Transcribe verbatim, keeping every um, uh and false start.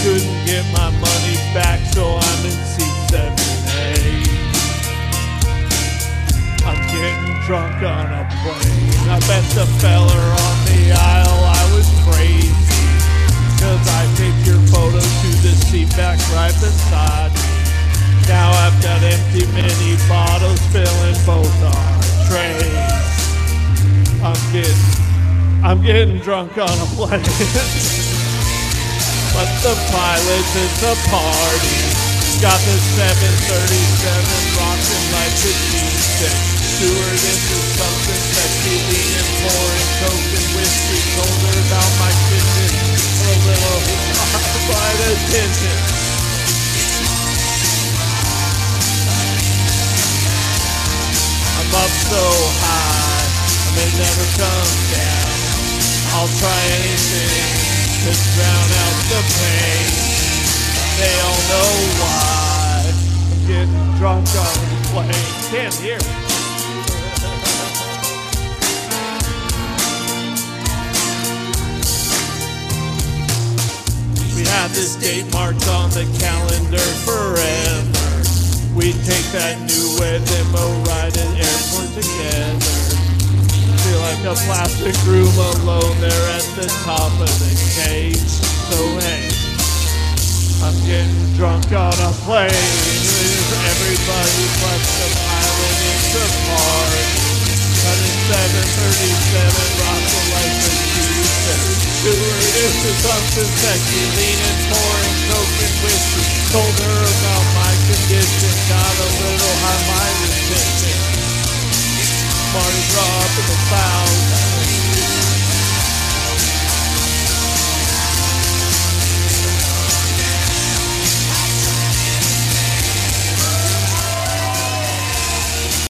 couldn't get my money back, so I'm in seat seven A. I'm getting drunk on a plane. I bet the feller on the aisle I was crazy, 'cause I take your photo to the seat back right beside me. Now I've got empty mini bottles filling both our trays. I'm getting, I'm getting drunk on a plane. But the pilot is a party. Got the seven thirty-seven rocking like the G six. Stewardess is something sexy, leaning, pouring coke and whiskey. Told her about my condition, a little flight attendant. I'm up so high, I may never come down. I'll try anything to drown out the pain. They all know why I'm getting drunk on the plane. Can't hear me. We have this date marked on the calendar forever. We take that new web limo ride at airport together. Feel like a plastic room alone there at the top of the cage. So hey, I'm getting drunk on a plane. Everybody but the pilot is the party. Got a seven thirty-seven rockin' like the Tuesday. Stewardess is something sexy, leaning, pouring coke and whiskey. Told her about my condition, got a little high mileage tension. Mardi Gras up in the clouds.